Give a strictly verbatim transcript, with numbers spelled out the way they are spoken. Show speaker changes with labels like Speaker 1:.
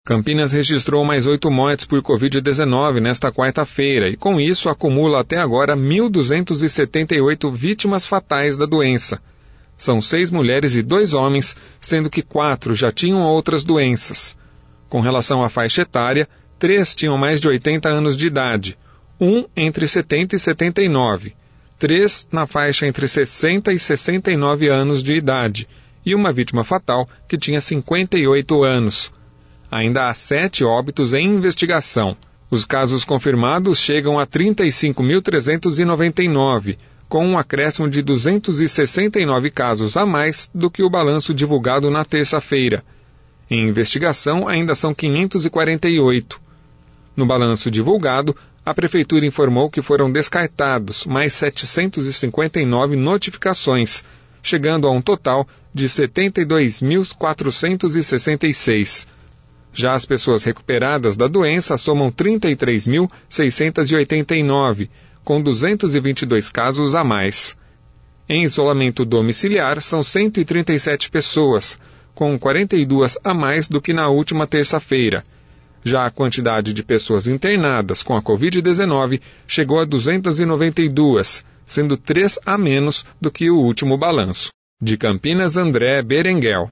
Speaker 1: Campinas registrou mais oito mortes por covid dezenove nesta quarta-feira e, com isso, acumula até agora mil duzentas e setenta e oito vítimas fatais da doença. São seis mulheres e dois homens, sendo que quatro já tinham outras doenças. Com relação à faixa etária, três tinham mais de oitenta anos de idade, um entre setenta e setenta e nove, três na faixa entre sessenta e sessenta e nove anos de idade e uma vítima fatal que tinha cinquenta e oito anos. Ainda há sete óbitos em investigação. Os casos confirmados chegam a trinta e cinco mil trezentos e noventa e nove, com um acréscimo de duzentos e sessenta e nove casos a mais do que o balanço divulgado na terça-feira. Em investigação, ainda são quinhentos e quarenta e oito. No balanço divulgado, a Prefeitura informou que foram descartados mais setecentas e cinquenta e nove notificações, chegando a um total de setenta e dois mil quatrocentos e sessenta e seis. Já as pessoas recuperadas da doença somam trinta e três mil seiscentos e oitenta e nove, com duzentos e vinte e dois casos a mais. Em isolamento domiciliar, são cento e trinta e sete pessoas, com quarenta e duas a mais do que na última terça-feira. Já a quantidade de pessoas internadas com a covid dezenove chegou a duzentas e noventa e duas, sendo três a menos do que o último balanço. De Campinas, André Berenguel.